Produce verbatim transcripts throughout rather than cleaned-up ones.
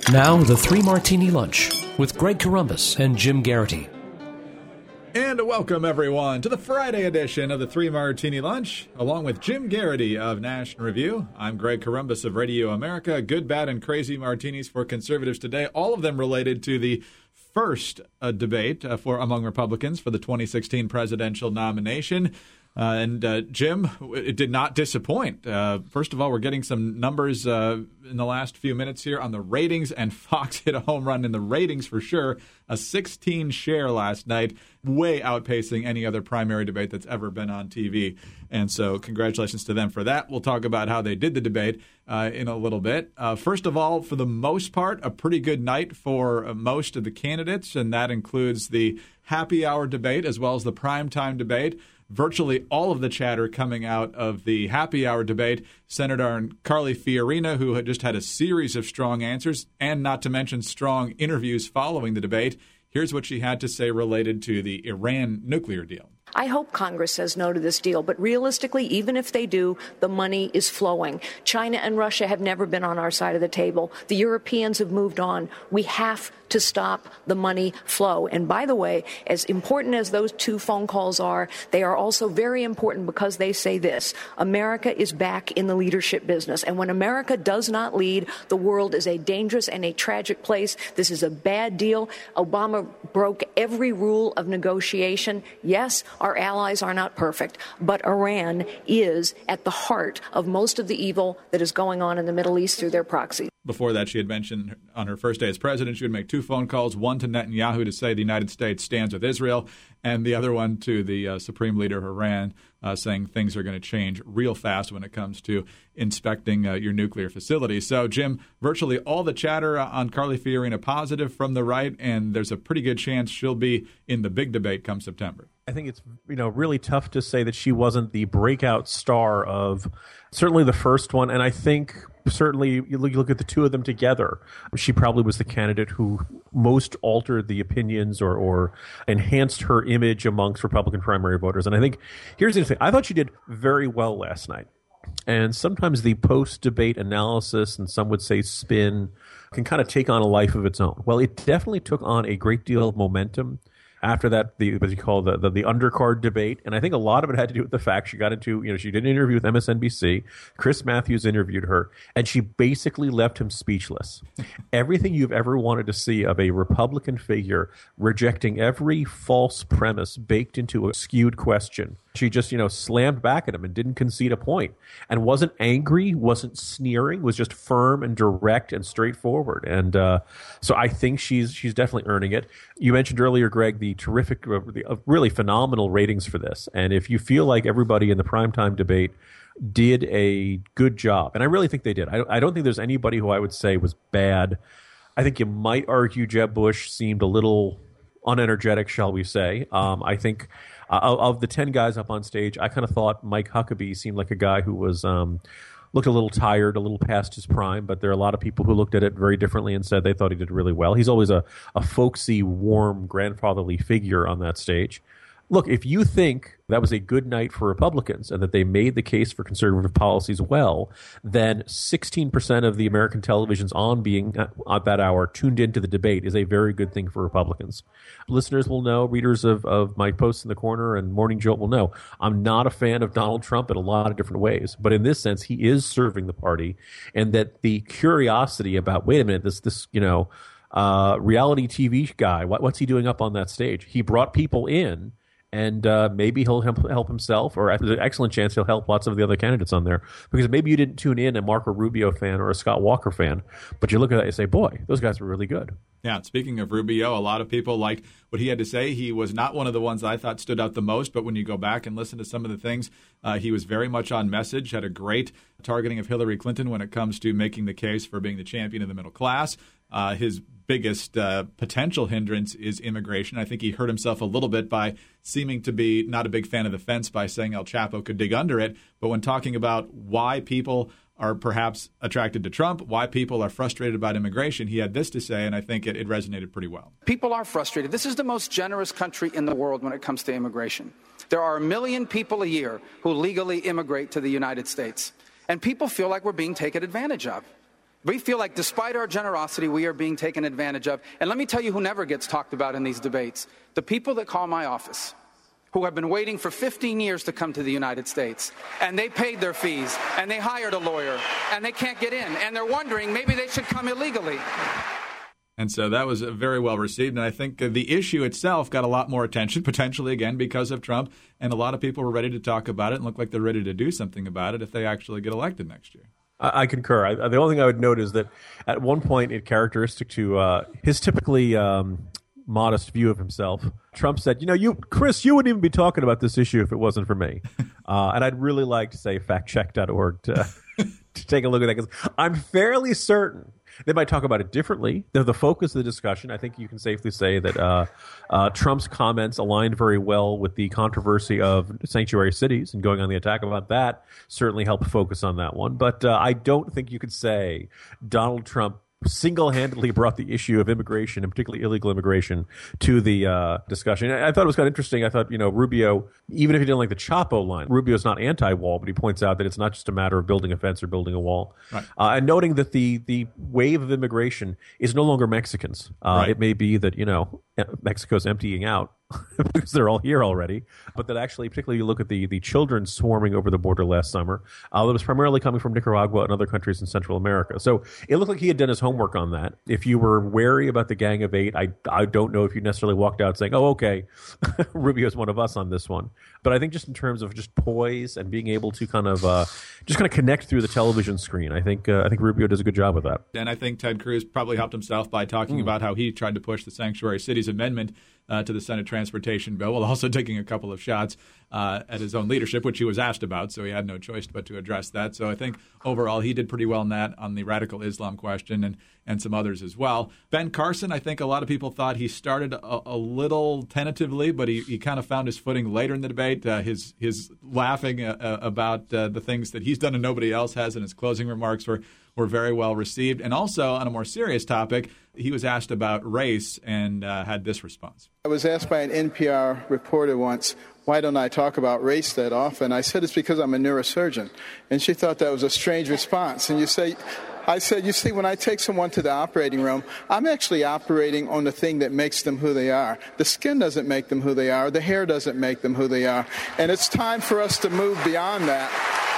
Now, the Three Martini Lunch with Greg Corombos and Jim Garrity. And welcome, everyone, to the Friday edition of the Three Martini Lunch, along with Jim Garrity of National Review. I'm Greg Corombos of Radio America. Good, bad, and crazy martinis for conservatives today, all of them related to the first uh, debate uh, for among Republicans for the twenty sixteen presidential nomination. Uh, and, uh, Jim, it did not disappoint. Uh, first of all, we're getting some numbers uh, in the last few minutes here on the ratings, and Fox hit a home run in the ratings for sure. A sixteen share last night, way outpacing any other primary debate that's ever been on T V. And so congratulations to them for that. We'll talk about how they did the debate uh, in a little bit. Uh, first of all, for the most part, a pretty good night for uh, most of the candidates, and that includes the happy hour debate as well as the primetime debate. Virtually all of the chatter coming out of the happy hour debate centered on Carly Fiorina, who had just had a series of strong answers, and not to mention strong interviews following the debate. Here's what she had to say related to the Iran nuclear deal. I hope Congress says no to this deal, but realistically, even if they do, the money is flowing. China and Russia have never been on our side of the table. The Europeans have moved on. We have to stop the money flow. And by the way, as important as those two phone calls are, they are also very important because they say this: America is back in the leadership business. And when America does not lead, the world is a dangerous and a tragic place. This is a bad deal. Obama broke every rule of negotiation. Yes, our allies are not perfect, but Iran is at the heart of most of the evil that is going on in the Middle East through their proxies. Before that, she had mentioned on her first day as president, she would make two phone calls, one to Netanyahu to say the United States stands with Israel, and the other one to the uh, supreme leader of Iran, uh, saying things are going to change real fast when it comes to inspecting uh, your nuclear facility. So, Jim, virtually all the chatter uh, on Carly Fiorina positive from the right, and there's a pretty good chance she'll be in the big debate come September. I think it's, you know, really tough to say that she wasn't the breakout star of certainly the first one. And I think certainly you look, you look at the two of them together, she probably was the candidate who most altered the opinions or, or enhanced her image amongst Republican primary voters. And I think here's the thing. I thought she did very well last night. And sometimes the post-debate analysis, and some would say spin, can kind of take on a life of its own. Well, it definitely took on a great deal of momentum after that, the what you call the, the the undercard debate, and I think a lot of it had to do with the fact she got into, you know, she did an interview with M S N B C. Chris Matthews interviewed her, and she basically left him speechless. Everything you've ever wanted to see of a Republican figure rejecting every false premise baked into a skewed question. She just, you know, slammed back at him and didn't concede a point, and wasn't angry, wasn't sneering, was just firm and direct and straightforward. And uh, so I think she's she's definitely earning it. You mentioned earlier, Greg, the terrific, the uh, really phenomenal ratings for this. And if you feel like everybody in the primetime debate did a good job, and I really think they did. I, I don't think there's anybody who I would say was bad. I think you might argue Jeb Bush seemed a little unenergetic, shall we say. Um, I think uh, of the ten guys up on stage, I kind of thought Mike Huckabee seemed like a guy who was um, looked a little tired, a little past his prime, but there are a lot of people who looked at it very differently and said they thought he did really well. He's always a, a folksy, warm, grandfatherly figure on that stage. Look, if you think that was a good night for Republicans and that they made the case for conservative policies well, then sixteen percent of the American televisions on being at that hour tuned into the debate is a very good thing for Republicans. Listeners will know, readers of, of my posts in the corner and Morning Jolt will know, I'm not a fan of Donald Trump in a lot of different ways. But in this sense, he is serving the party, and that the curiosity about, wait a minute, this, this you know, uh, reality T V guy, what, what's he doing up on that stage? He brought people in. And uh, maybe he'll help himself, or there's an excellent chance he'll help lots of the other candidates on there. Because maybe you didn't tune in a Marco Rubio fan or a Scott Walker fan, but you look at that and say, boy, those guys were really good. Yeah, speaking of Rubio, a lot of people liked what he had to say. He was not one of the ones I thought stood out the most, but when you go back and listen to some of the things, uh, he was very much on message, had a great targeting of Hillary Clinton when it comes to making the case for being the champion of the middle class. Uh, his biggest uh, potential hindrance is immigration. I think he hurt himself a little bit by seeming to be not a big fan of the fence by saying El Chapo could dig under it. But when talking about why people are perhaps attracted to Trump, why people are frustrated about immigration, he had this to say, and I think it, it resonated pretty well. People are frustrated. This is the most generous country in the world when it comes to immigration. There are a million people a year who legally immigrate to the United States, and people feel like we're being taken advantage of. We feel like despite our generosity, we are being taken advantage of. And let me tell you who never gets talked about in these debates. The people that call my office, who have been waiting for fifteen years to come to the United States. And they paid their fees, and they hired a lawyer, and they can't get in. And they're wondering maybe they should come illegally. And so that was very well received. And I think the issue itself got a lot more attention, potentially, again, because of Trump. And a lot of people were ready to talk about it and look like they're ready to do something about it if they actually get elected next year. I, I concur. I, the only thing I would note is that at one point, it characteristic to uh, his typically um, modest view of himself, Trump said, you know, you, Chris, you wouldn't even be talking about this issue if it wasn't for me. uh, and I'd really like to say fact check dot org to, to take a look at that, because I'm fairly certain they might talk about it differently. They're the focus of the discussion. I think you can safely say that uh, uh, Trump's comments aligned very well with the controversy of sanctuary cities, and going on the attack about that certainly helped focus on that one. But uh, I don't think you could say Donald Trump single-handedly brought the issue of immigration, and particularly illegal immigration, to the uh, discussion. I thought it was kind of interesting. I thought, you know, Rubio, even if he didn't like the Chapo line, Rubio's not anti-wall, but he points out that it's not just a matter of building a fence or building a wall. Right. Uh, and noting that the the wave of immigration is no longer Mexicans. Uh, right. It may be that, you know, Mexico's emptying out because they're all here already, but that actually, particularly you look at the, the children swarming over the border last summer, uh, that was primarily coming from Nicaragua and other countries in Central America. So it looked like he had done his homework on that. If you were wary about the Gang of Eight, I, I don't know if you necessarily walked out saying, oh, okay, Rubio's one of us on this one. But I think just in terms of just poise and being able to kind of uh, just kind of connect through the television screen, I think uh, I think Rubio does a good job with that. And I think Ted Cruz probably helped himself by talking mm. about how he tried to push the Sanctuary Cities Amendment Uh, to the Senate Transportation Bill, while also taking a couple of shots uh, at his own leadership, which he was asked about, so he had no choice but to address that. So I think overall he did pretty well in that on the radical Islam question, and, and some others as well. Ben Carson, I think a lot of people thought he started a, a little tentatively, but he, he kind of found his footing later in the debate. Uh, his his laughing uh, about uh, the things that he's done and nobody else has in his closing remarks were were very well received. And also, on a more serious topic, he was asked about race and uh, had this response. I was asked by an N P R reporter once, why don't I talk about race that often? I said, it's because I'm a neurosurgeon. And she thought that was a strange response. And you say, I said, you see, when I take someone to the operating room, I'm actually operating on the thing that makes them who they are. The skin doesn't make them who they are. The hair doesn't make them who they are. And it's time for us to move beyond that.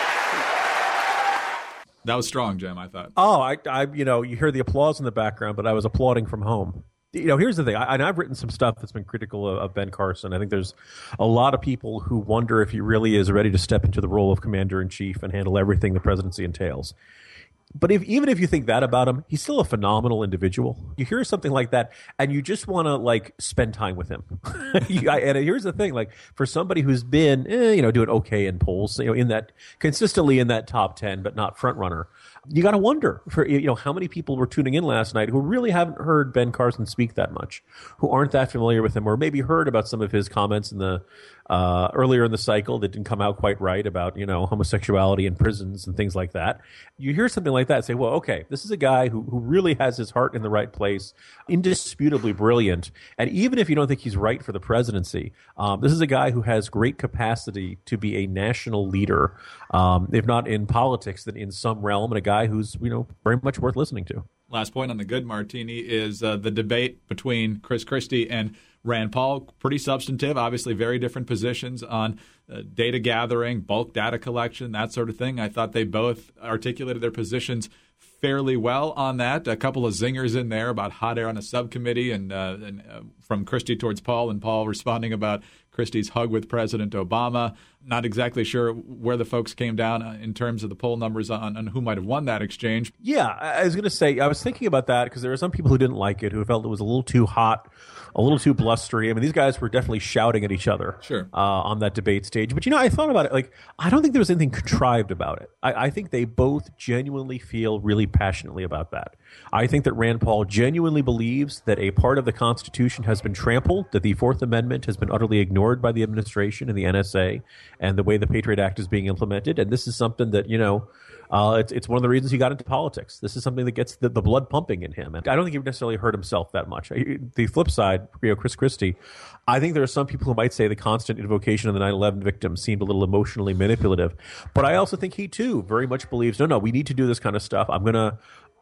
That was strong, Jim, I thought. Oh, I, I, you know, you hear the applause in the background, but I was applauding from home. You know, here's the thing, I, and I've written some stuff that's been critical of, of Ben Carson. I think there's a lot of people who wonder if he really is ready to step into the role of commander-in-chief and handle everything the presidency entails. But if, even if you think that about him, he's still a phenomenal individual. You hear something like that, and you just want to, like, spend time with him. you, I, and here's the thing, like, for somebody who's been, eh, you know, doing okay in polls, you know, in that, consistently in that top ten, but not front runner, you got to wonder, for you know, how many people were tuning in last night who really haven't heard Ben Carson speak that much, who aren't that familiar with him, or maybe heard about some of his comments in the uh, earlier in the cycle that didn't come out quite right about, you know, homosexuality in prisons and things like that. You hear something like that and say, well, okay, this is a guy who, who really has his heart in the right place, indisputably brilliant. And even if you don't think he's right for the presidency, um, this is a guy who has great capacity to be a national leader, um, if not in politics, then in some realm, and a guy who's, you know, very much worth listening to. Last point on the good martini is uh, the debate between Chris Christie and Rand Paul. Pretty substantive, obviously very different positions on uh, data gathering, bulk data collection, that sort of thing. I thought they both articulated their positions fairly well on that. A couple of zingers in there about hot air on a subcommittee, and, uh, and uh, from Christie towards Paul, and Paul responding about Christie's hug with President Obama. Not exactly sure where the folks came down in terms of the poll numbers on, on who might have won that exchange. Yeah, I was going to say, I was thinking about that because there were some people who didn't like it, who felt it was a little too hot, a little too blustery. I mean, these guys were definitely shouting at each other sure. uh, on that debate stage. But, you know, I thought about it. Like, I don't think there was anything contrived about it. I, I think they both genuinely feel really passionately about that. I think that Rand Paul genuinely believes that a part of the Constitution has been trampled, that the Fourth Amendment has been utterly ignored by the administration and the N S A, and the way the Patriot Act is being implemented. And this is something that, you know, uh, it's, it's one of the reasons he got into politics. This is something that gets the, the blood pumping in him. And I don't think he necessarily hurt himself that much. The flip side, you know, Chris Christie, I think there are some people who might say the constant invocation of the nine eleven victims seemed a little emotionally manipulative. But I also think he, too, very much believes, no, no, we need to do this kind of stuff. I'm going to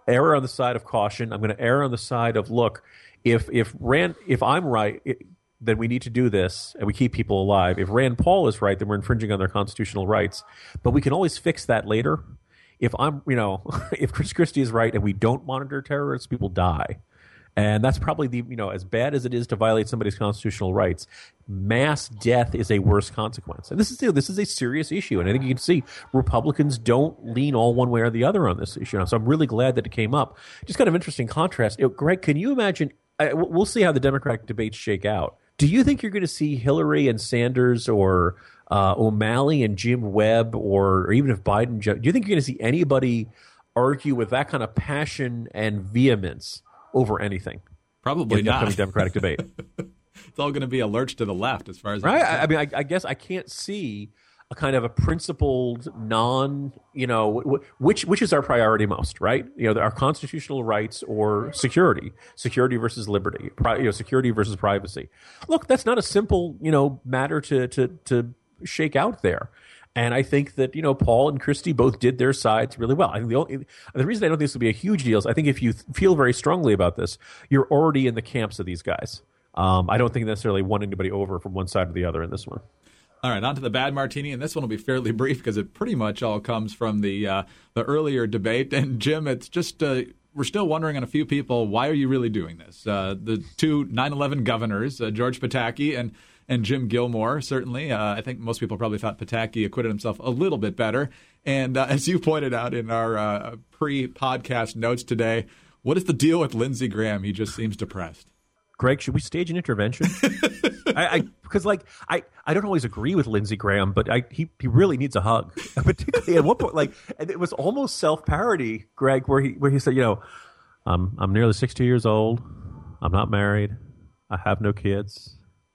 err on the side of caution. I'm going to err on the side of, look, if if Rand, if I'm right, it, then we need to do this and we keep people alive. If Rand Paul is right, then we're infringing on their constitutional rights. But we can always fix that later. If I'm, you know, if Chris Christie is right and we don't monitor terrorists, people die. And that's probably the, you know, as bad as it is to violate somebody's constitutional rights, mass death is a worse consequence. And this is, you know, this is a serious issue. And I think you can see Republicans don't lean all one way or the other on this issue. So I'm really glad that it came up. Just kind of interesting contrast. You know, Greg, can you imagine, I, we'll see how the Democratic debates shake out. Do you think you're going to see Hillary and Sanders or uh, O'Malley and Jim Webb, or, or even if Biden, do you think you're going to see anybody argue with that kind of passion and vehemence over anything? Probably in the not. upcoming Democratic debate. It's all going to be a lurch to the left as far as right. I, I mean, I, I guess I can't see a kind of a principled, non, you know, which which is our priority most, right? You know, our constitutional rights or security, security versus liberty, pri, you know, security versus privacy. Look, that's not a simple, you know, matter to to to shake out there. And I think that, you know, Paul and Christie both did their sides really well. I think the only, the reason I don't think this will be a huge deal is I think if you feel very strongly about this, you're already in the camps of these guys. Um, I don't think necessarily won anybody over from one side or the other in this one. All right, on to the bad martini, and this one will be fairly brief because it pretty much all comes from the uh, the earlier debate. And Jim, it's just uh, we're still wondering on a few people, why are you really doing this? Uh, the two nine eleven governors, uh, George Pataki and and Jim Gilmore, certainly. Uh, I think most people probably thought Pataki acquitted himself a little bit better. And uh, as you pointed out in our uh, pre-podcast notes today, what is the deal with Lindsey Graham? He just seems depressed. Greg, should we stage an intervention? I, I because like I, I don't always agree with Lindsey Graham, but I he, he really needs a hug. Particularly at one point, like, and it was almost self-parody, Greg, where he where he said, you know, I'm I'm nearly sixty years old. I'm not married. I have no kids.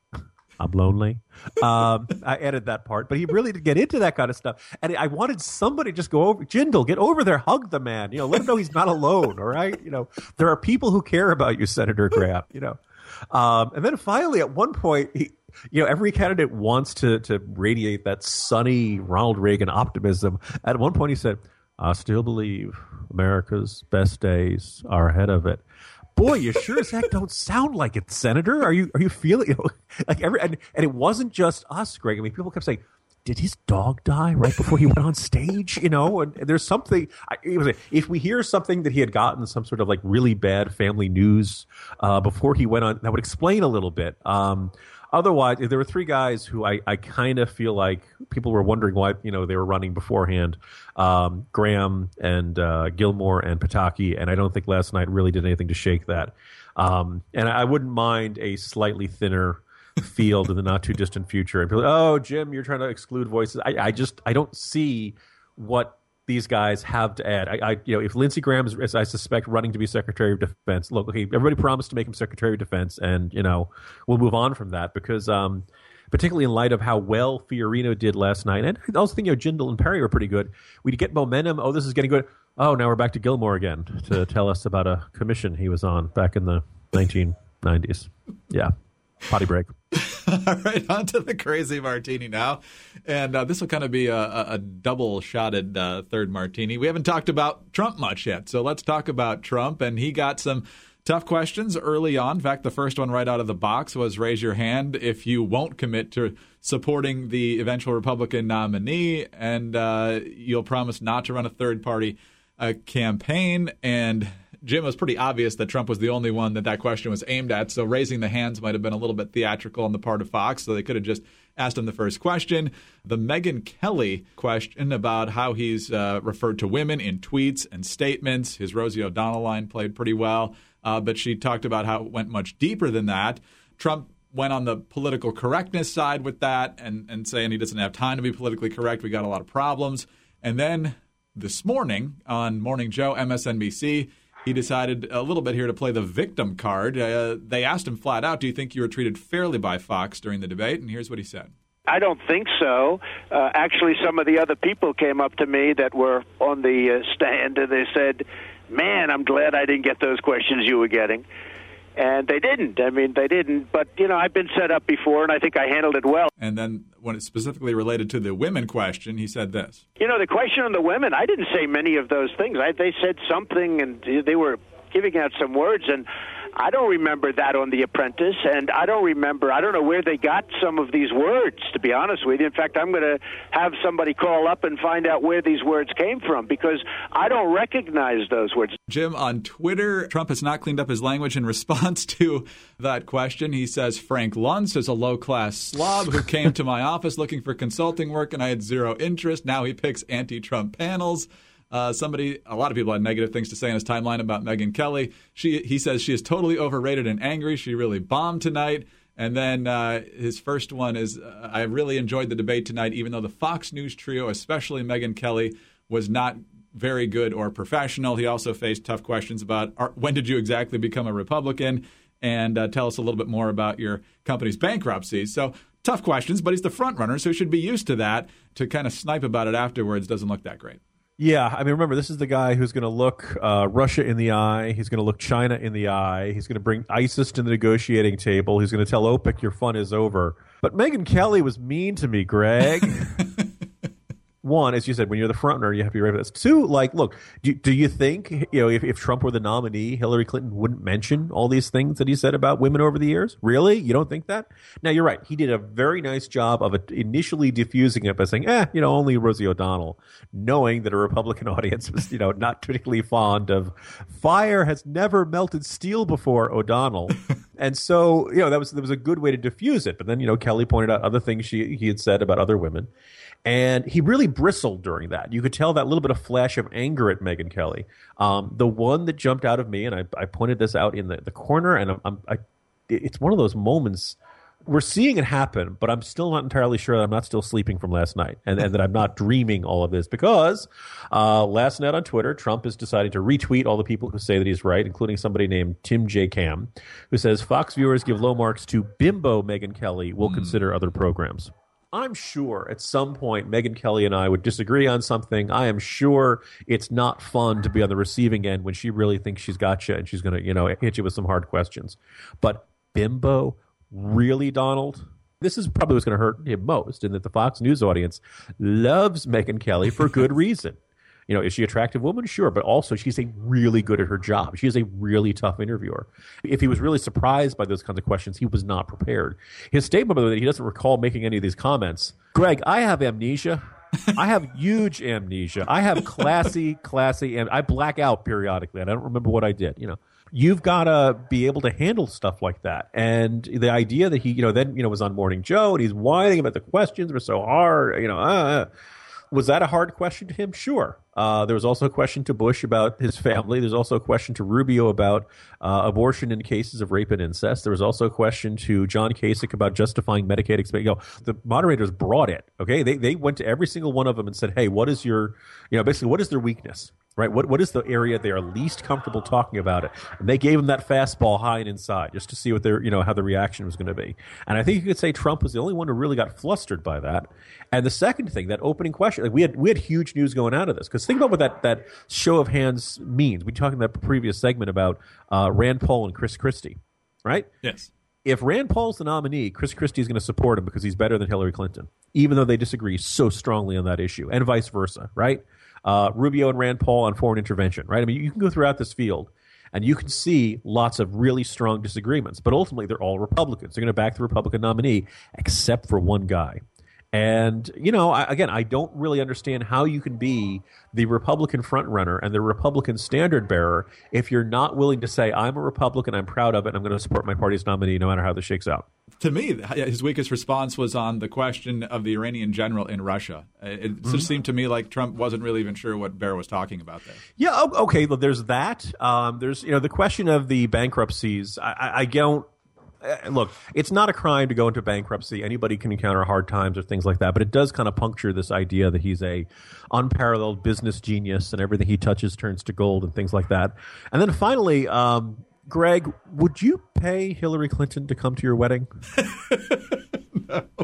I'm lonely. Um, I added that part, but he really did get into that kind of stuff. And I wanted somebody to just go over, Jindal, get over there, hug the man. You know, let him know he's not alone. All right. You know, there are people who care about you, Senator Graham. You know, um, and then finally, at one point, he, you know, every candidate wants to to radiate that sunny Ronald Reagan optimism. At one point, he said, "I still believe America's best days are ahead of it." Boy, you sure as heck don't sound like it, Senator. Are you are you feeling, you know, like every and, and it wasn't just us, Greg. I mean, people kept saying, "Did his dog die right before he went on stage?" You know, and, and there's something. It was, if we hear something that he had gotten some sort of like really bad family news uh, before he went on, that would explain a little bit. Um, Otherwise, there were three guys who I, I kind of feel like people were wondering why, you know, they were running beforehand. Um, Graham and uh, Gilmore and Pataki, and I don't think last night really did anything to shake that. Um, and I wouldn't mind a slightly thinner field in the not too distant future. And people, oh, Jim, you're trying to exclude voices. I, I just I don't see what these guys have to add. I, I you know, if Lindsey Graham is, as I suspect, running to be Secretary of Defense, look, okay, everybody promised to make him Secretary of Defense, and you know, we'll move on from that because, um, particularly in light of how well Fiorino did last night, and I also think, you know, Jindal and Perry were pretty good. We get momentum. Oh, this is getting good. Oh, now we're back to Gilmore again to tell us about a commission he was on back in the nineteen nineties. Yeah. Potty break. All right, on to the crazy martini now. And uh, this will kind of be a, a double-shotted uh, third martini. We haven't talked about Trump much yet, so let's talk about Trump. And he got some tough questions early on. In fact, the first one right out of the box was raise your hand if you won't commit to supporting the eventual Republican nominee, and uh, you'll promise not to run a third-party uh, campaign. And Jim, it was pretty obvious that Trump was the only one that that question was aimed at, so raising the hands might have been a little bit theatrical on the part of Fox, so they could have just asked him the first question. The Megyn Kelly question about how he's uh, referred to women in tweets and statements. His Rosie O'Donnell line played pretty well, uh, but she talked about how it went much deeper than that. Trump went on the political correctness side with that and, and saying he doesn't have time to be politically correct. We got a lot of problems. And then this morning on Morning Joe, M S N B C, he decided a little bit here to play the victim card. Uh, they asked him flat out, do you think you were treated fairly by Fox during the debate? And here's what he said. I don't think so. Uh, actually, some of the other people came up to me that were on the uh, stand, and they said, man, I'm glad I didn't get those questions you were getting. And they didn't. I mean, they didn't. But, you know, I've been set up before, and I think I handled it well. And then when it's specifically related to the women question, he said this. You know, the question on the women, I didn't say many of those things. I, they said something, and they were giving out some words, and I don't remember that on The Apprentice, and I don't remember, I don't know where they got some of these words, to be honest with you. In fact, I'm going to have somebody call up and find out where these words came from, because I don't recognize those words. Jim, on Twitter, Trump has not cleaned up his language in response to that question. He says, Frank Luntz is a low-class slob who came to my office looking for consulting work, and I had zero interest. Now he picks anti-Trump panels. Uh, somebody, a lot of people had negative things to say on his timeline about Megyn Kelly. She, he says she is totally overrated and angry. She really bombed tonight. And then uh, his first one is, uh, I really enjoyed the debate tonight, even though the Fox News trio, especially Megyn Kelly, was not very good or professional. He also faced tough questions about are, when did you exactly become a Republican? And uh, tell us a little bit more about your company's bankruptcy. So tough questions, but he's the front runner, so he should be used to that. To kind of snipe about it afterwards doesn't look that great. Yeah, I mean, remember, this is the guy who's going to look uh, Russia in the eye. He's going to look China in the eye. He's going to bring ISIS to the negotiating table. He's going to tell OPEC your fun is over. But Megyn Kelly was mean to me, Greg. One, as you said, when you're the front runner, you have to be ready for this. Two, like, look, do, do you think, you know, if, if Trump were the nominee, Hillary Clinton wouldn't mention all these things that he said about women over the years? Really? You don't think that? Now, you're right. He did a very nice job of initially diffusing it by saying, eh, you know, only Rosie O'Donnell, knowing that a Republican audience was, you know, not particularly fond of fire has never melted steel before, O'Donnell. And so, you know, that was, that was a good way to diffuse it. But then, you know, Kelly pointed out other things she, he had said about other women. And he really bristled during that. You could tell that little bit of flash of anger at Megyn Kelly. Um, the one that jumped out of me, and I, I pointed this out in the, the corner, and I'm, I'm, I, it's one of those moments. We're seeing it happen, but I'm still not entirely sure that I'm not still sleeping from last night and, and that I'm not dreaming all of this because uh, last night on Twitter, Trump is deciding to retweet all the people who say that he's right, including somebody named Tim J. Cam, who says Fox viewers give low marks to bimbo Megyn Kelly. We'll mm. consider other programs. I'm sure at some point Megyn Kelly and I would disagree on something. I am sure it's not fun to be on the receiving end when she really thinks she's got you and she's going to, you know, hit you with some hard questions. But bimbo, really, Donald? This is probably what's going to hurt him most, in that the Fox News audience loves Megyn Kelly for good reason. You know, is she an attractive woman? Sure. But also, she's a really good at her job. She is a really tough interviewer. If he was really surprised by those kinds of questions, he was not prepared. His statement, by the way, that he doesn't recall making any of these comments. Greg, I have amnesia. I have huge amnesia. I have classy, classy, and I black out periodically. And I don't remember what I did, you know. You've got to be able to handle stuff like that. And the idea that he, you know, then, you know, was on Morning Joe and he's whining about the questions were so hard, you know, uh, was that a hard question to him? Sure. Uh, there was also a question to Bush about his family. There's also a question to Rubio about uh, abortion in cases of rape and incest. There was also a question to John Kasich about justifying Medicaid expense. You know, the moderators brought it. Okay, they they went to every single one of them and said, "Hey, what is your, you know, basically what is their weakness, right? What what is the area they are least comfortable talking about it?" And they gave him that fastball high and inside just to see what their, you know, how the reaction was going to be. And I think you could say Trump was the only one who really got flustered by that. And the second thing, that opening question, like we had we had huge news going out of this, because think about what that, that show of hands means. We talked in that previous segment about uh, Rand Paul and Chris Christie, right? Yes. If Rand Paul's the nominee, Chris Christie is going to support him because he's better than Hillary Clinton, even though they disagree so strongly on that issue, and vice versa, right? Uh, Rubio and Rand Paul on foreign intervention, right? I mean, you can go throughout this field, and you can see lots of really strong disagreements, but ultimately they're all Republicans. They're going to back the Republican nominee, except for one guy. And, you know, I, again, I don't really understand how you can be the Republican frontrunner and the Republican standard bearer if you're not willing to say, I'm a Republican, I'm proud of it, and I'm going to support my party's nominee no matter how this shakes out. To me, his weakest response was on the question of the Iranian general in Russia. It mm-hmm. just seemed to me like Trump wasn't really even sure what Bear was talking about there. Yeah, okay, well, there's that. Um, there's, you know, the question of the bankruptcies. I, I, I don't. Look, it's not a crime to go into bankruptcy. Anybody can encounter hard times or things like that, but it does kind of puncture this idea that he's a unparalleled business genius and everything he touches turns to gold and things like that. And then finally, um, Greg, would you pay Hillary Clinton to come to your wedding? No.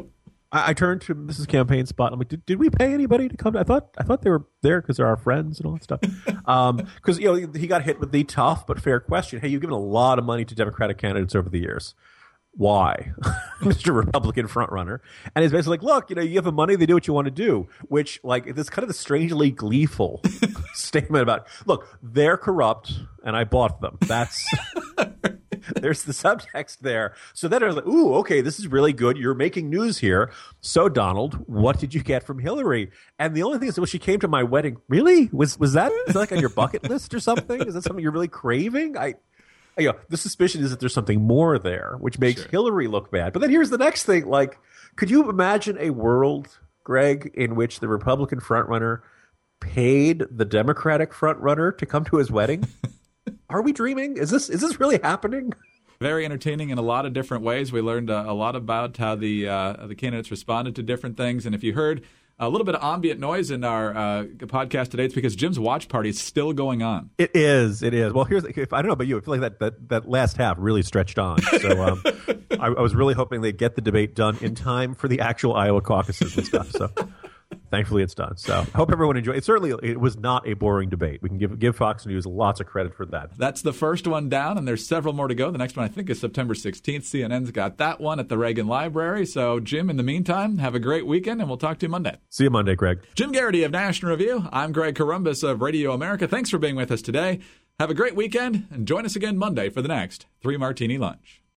I, I turned to Missus Campaign Spot. I'm like, did, did we pay anybody to come? I thought I thought they were there because they're our friends and all that stuff. Because um, you know he got hit with the tough but fair question. Hey, you've given a lot of money to Democratic candidates over the years. Why, Mister Republican frontrunner? And he's basically like, look, you know, you give them money, they do what you want to do. Which, like, this kind of a strangely gleeful statement about, look, they're corrupt, and I bought them. That's there's the subtext there. So then I was like, ooh, okay, this is really good. You're making news here. So, Donald, what did you get from Hillary? And the only thing is, when she came to my wedding, really was was that, is that like on your bucket list or something? Is that something you're really craving? I. You know, the suspicion is that there's something more there, which makes sure. Hillary look bad. But then here's the next thing. Like, could you imagine a world, Greg, in which the Republican frontrunner paid the Democratic frontrunner to come to his wedding? Are we dreaming? Is this is this really happening? Very entertaining in a lot of different ways. We learned uh, a lot about how the uh, the candidates responded to different things. And if you heard a little bit of ambient noise in our uh, podcast today, it's because Jim's watch party is still going on. It is. It is. Well, here's if, I don't know about you. I feel like that, that, that last half really stretched on. So um, I, I was really hoping they'd get the debate done in time for the actual Iowa caucuses and stuff. So thankfully it's done. So I hope everyone enjoyed it. Certainly it was not a boring debate. We can give give Fox News lots of credit for that. That's the first one down, and there's several more to go. The next one, I think, is September sixteenth. C N N's got that one at the Reagan Library. So, Jim, in the meantime, have a great weekend, and we'll talk to you Monday. See you Monday, Greg. Jim Garrity of National Review. I'm Greg Corombos of Radio America. Thanks for being with us today. Have a great weekend, and join us again Monday for the next Three Martini Lunch.